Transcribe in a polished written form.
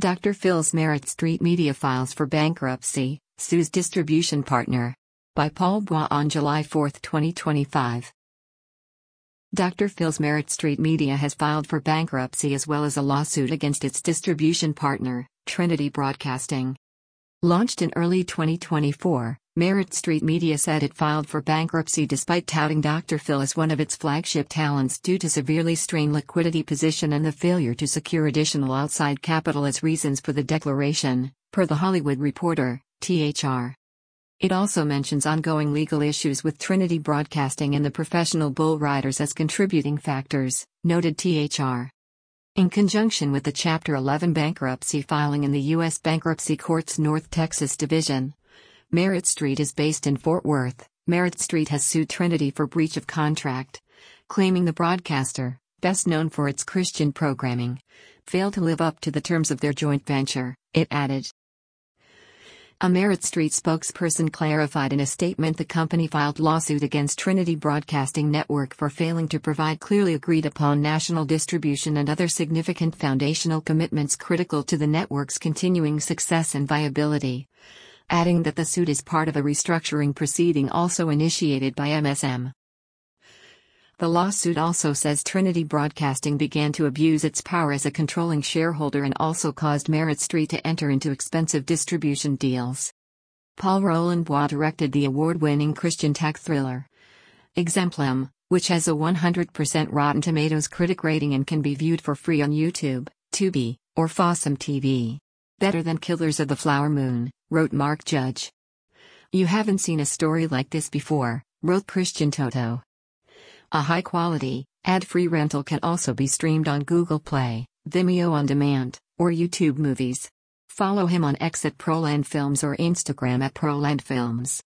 Dr. Phil's Merit Street Media files for bankruptcy, sues distribution partner. By Paul Bois on July 4, 2025. Dr. Phil's Merit Street Media has filed for bankruptcy as well as a lawsuit against its distribution partner, Trinity Broadcasting. Launched in early 2024, Merit Street Media said it filed for bankruptcy despite touting Dr. Phil as one of its flagship talents due to severely strained liquidity position and the failure to secure additional outside capital as reasons for the declaration, per The Hollywood Reporter, THR. It also mentions ongoing legal issues with Trinity Broadcasting and the professional bull riders as contributing factors, noted THR. In conjunction with the Chapter 11 bankruptcy filing in the U.S. Bankruptcy Court's North Texas Division, Merit Street is based in Fort Worth. Merit Street has sued Trinity for breach of contract, claiming the broadcaster, best known for its Christian programming, failed to live up to the terms of their joint venture, it added. A Merit Street spokesperson clarified in a statement the company filed lawsuit against Trinity Broadcasting Network for failing to provide clearly agreed upon national distribution and other significant foundational commitments critical to the network's continuing success and viability, adding that the suit is part of a restructuring proceeding also initiated by MSM. The lawsuit also says Trinity Broadcasting began to abuse its power as a controlling shareholder and also caused Merit Street to enter into expensive distribution deals. Paul Roland Bois directed the award-winning Christian tech thriller Exemplum, which has a 100% Rotten Tomatoes critic rating and can be viewed for free on YouTube, Tubi, or Fossum TV. Better than Killers of the Flower Moon, wrote Mark Judge. You haven't seen a story like this before, wrote Christian Toto. A high-quality, ad-free rental can also be streamed on Google Play, Vimeo On Demand, or YouTube Movies. Follow him on X at Proland Films or Instagram at Proland Films.